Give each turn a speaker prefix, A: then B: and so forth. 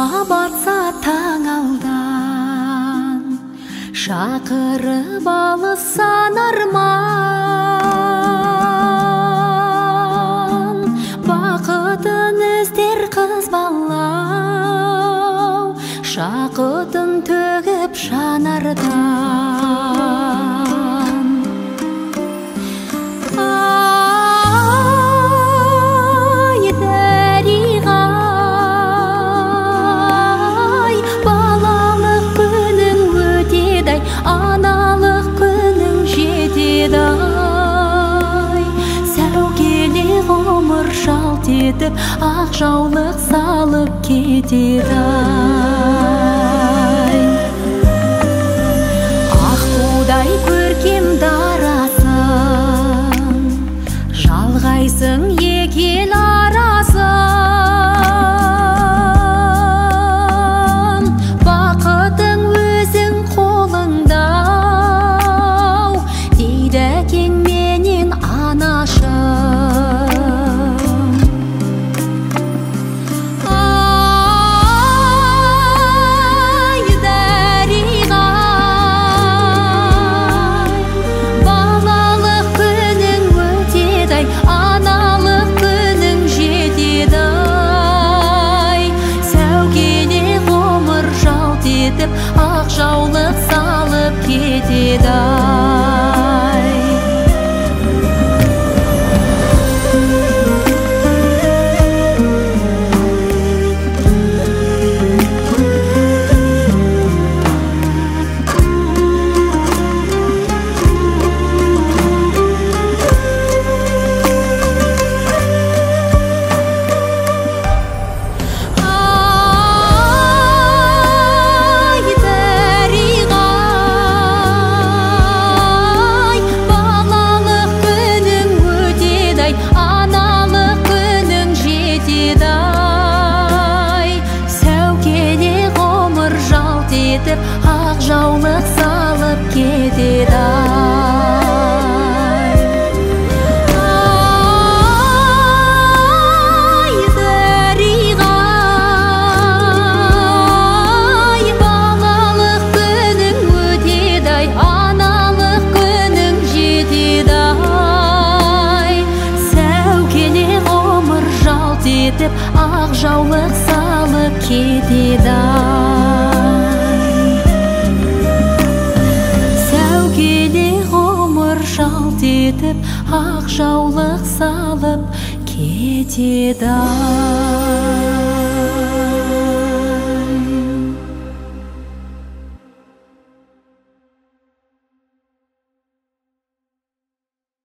A: батса таң алдан, шақырып алысан арман. Бақытын іздер қыз балау, шақытын төгіп жанардан. Ай, дәриғай, балалық күнің өтеді-ай, аналық күнің жетеді-ай. Сәукеле ғұмыр жалт етіп, ақ жаулық салып кетеді-ай. Аққудай көркем дарасын, жалғайсың екі ел арасын. Бақытың өзің қолыңда, дейді кең менен анашым. Ай, дәриғай, балалық күнің өтеді-ай, аналық күнің жетеді-ай. Сәукеле ғұмыр жалт етіп, ақ жаулық салып кетеді-ай. Ақ жаулық салып кетеді-ай. Ай, дәриғай, балалық күнің өтеді-ай, аналық күнің жетеді-ай. Сәукеле ғұмыр жалт етіп, ақ жаулық салып кетеді-ай. Жалт етіп, ақ жаулық салып кетеді-ай.